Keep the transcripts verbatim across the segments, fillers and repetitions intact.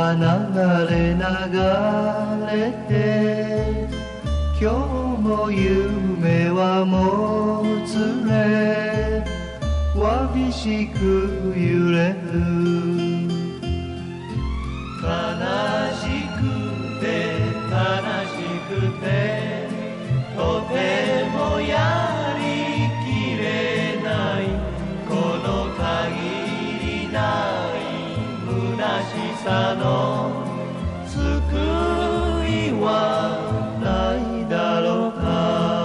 れ流れて今日も夢はもつれわびしく揺れる悲しくて悲しくてとてもやりきれないこの限りない虚しさの救いはないだろうか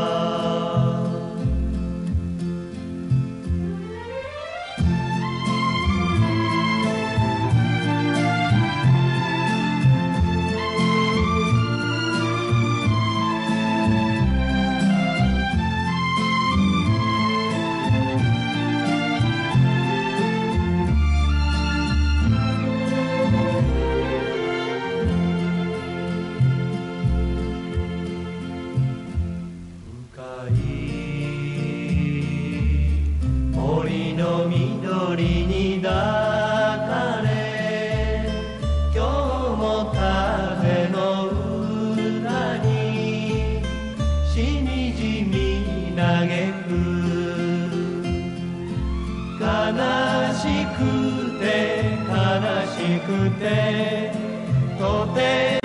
森の緑に抱かれ今日も風の歌にしみじみ嘆く悲しくて悲しくてとて